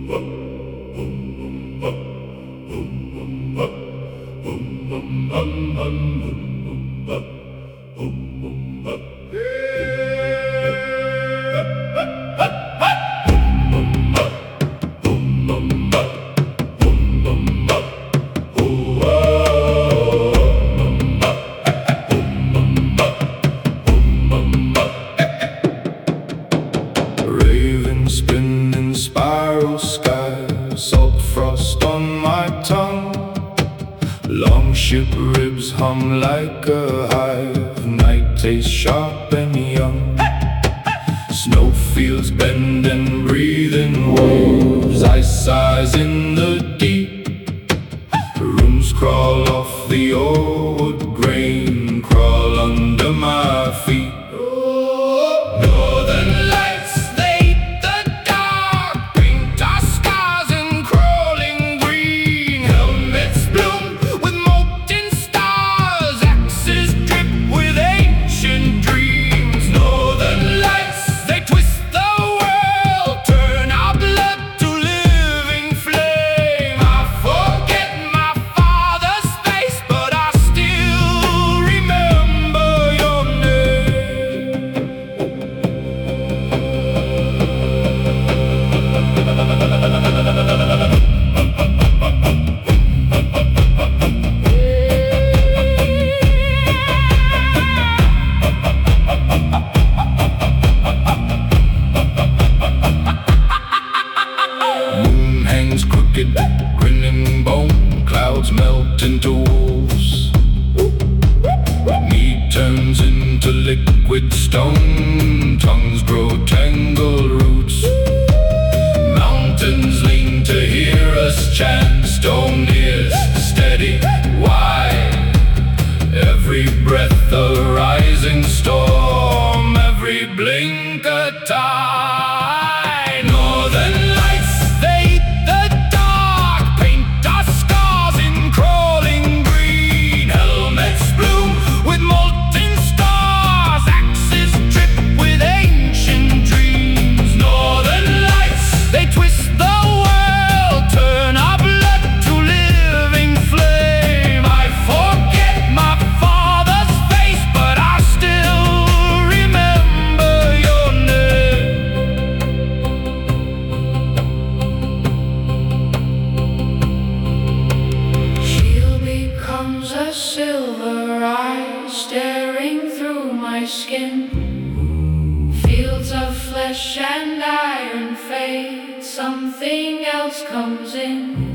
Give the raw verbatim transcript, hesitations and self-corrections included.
Ravens spin in spiral skies, salt frost on my tongue. Long ship ribs hum like a hive, night tastes sharp and young. Snowfields bend and breathe in waves, ice sighs in the deep. Rooms crawl off the old wood grain, crawl under my feet. Northern lights, they eat the dark, paint our scars in crawling green. Helmets bloom with molten stars, axes drip with ancient dreams. Northern lights, they twist the world, turn our blood to living flame. I forget my father's face, but I still remember your name. Moon hangs crooked, grinning bone, clouds melt into wolves. Meat turns into liquid stone, tongues grow tangled roots. Mountains lean to hear us chant, stone ears steady, wide. Every breath a rising storm, every blink a tide. Northern lights, they eat the dark, paint our scars in crawling green. Helmets bloom with molten stars, axes drip with ancient dreams. Northern lights, they twist the world, turn our blood to living flame. I forget my father's face, but I still remember your name. Shield becomes a silver eye staring through my skin. Fields of flesh and iron fade, something else comes in.